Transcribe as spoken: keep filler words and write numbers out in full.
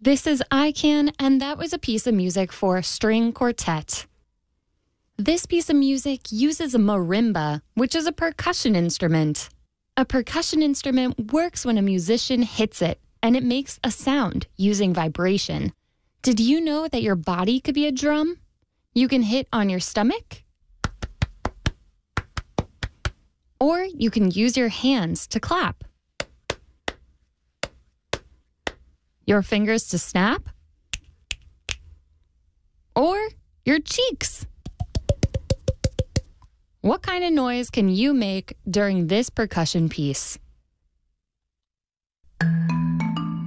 This is I Can, and that was a piece of music for String Quartet. This piece of music uses a marimba, which is a percussion instrument. A percussion instrument works when a musician hits it, and it makes a sound using vibration. Did you know that your body could be a drum? You can hit on your stomach, or you can use your hands to clap. Your fingers to snap, or your cheeks. What kind of noise can you make during this percussion piece?